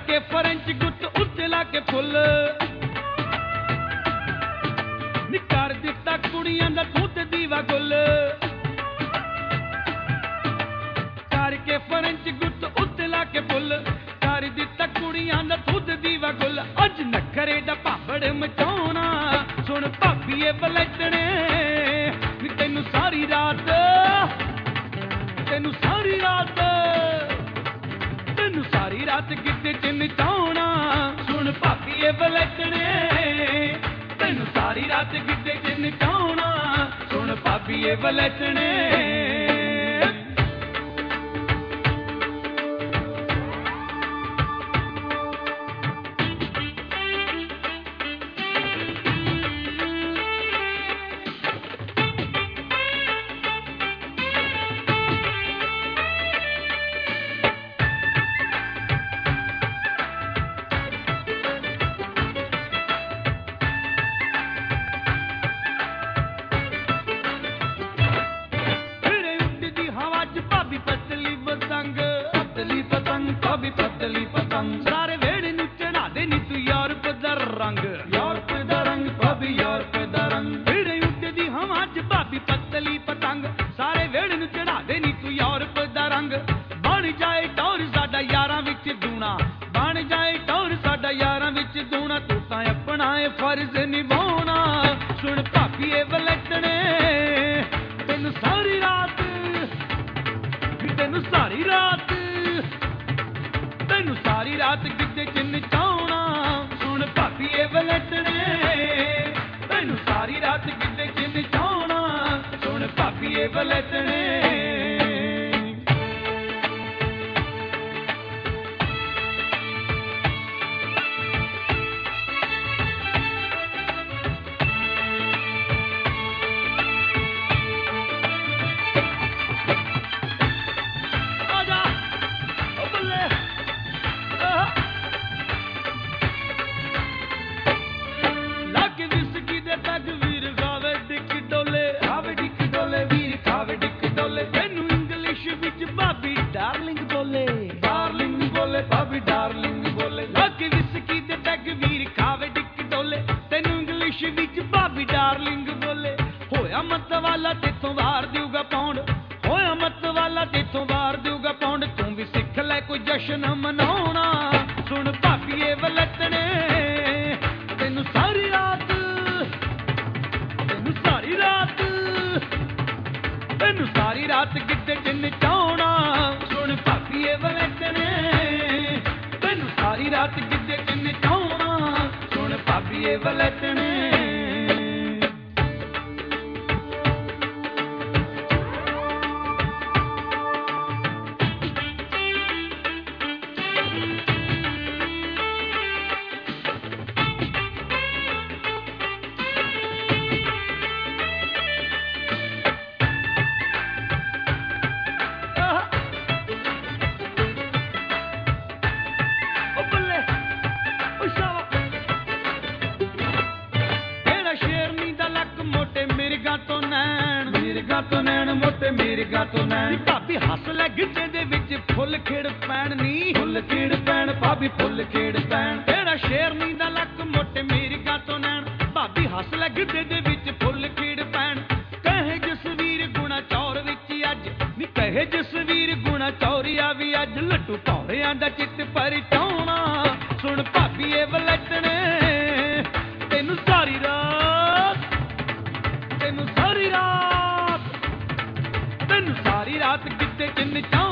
के फ्रेंच गुट उत्ते ला के फुल नी कर दिता कुड़ियां दा तूं ते दीवा गुल करके फ्रेंच गुट उत्ते ला के फुल कर दिता कुड़ियां दा तूं ते दीवा गुल अज नखरे दा भाबड़ मचाउणा सुन भाबीए बलैतणे नी तैनू सारी रात गिद्दे च नचाउणा सुन भाबीए बलैतणे तैनू सारी रात गिद्दे च नचाउणा सुन भाबीए बलैतणे पतली पतंग सारे वेड़े नू चढ़ा दे नी तू यूरोप दा रंग भाभी यूरोप दा रंग वेड़े उड्डदी हवा च भाभी पतली पतंग सारे वेड़े नू चढ़ा दे नी तू यूरोप दा रंग बन जाए टौर साडा यारां विच दूना बन जाए टौर साडा यारां विच दूना तू तां अपना फर्ज निभाउणा सुन भाभीए बलैतणे तैनू सारी रात गिद्दे च नचाउणा सुन भाभीए बलैतणे तैनू सारी रात गिद्दे च नचाउणा सुन भाभीए बलैतणे भाभी डार्लिंग बोले लगे विस्की दे पैग वीर खावे डिक डोले तेनू इंग्लिश विच भाभी डार्लिंग बोले होया मत वाला तेथों वार देऊगा पौंड होया मत वाला तेथों वार देऊगा पौंड तू भी सिख ले कोई जश्न मनाउणा सुन भाभीए बलैतणे तेनू सारी रात गिद्दे च नचाउणा सुन भाभीए बलैतणे सारी रात गिद्दे च नचाउणा सुन भाभीए बलैतणे भाभी हस लै गिद्दे दे विच फुल खेड़ पैण नी फुल खेड़ पैण भाभी फुल खेड़ पैण तेरा शेरनी दा लक मोटे मेरी गातों नैन भाभी हस लै गिद्दे दे विच फुल खेड़ पैण कहे जसवीर गुणा चौर विच अज नी कहे जसवीर गुणा चौरिया भी अज लट्टू भौरियां दा चित परचाउणा सुन भाभीए बलैतणे तैनू सारी रात गिद्दे च नचा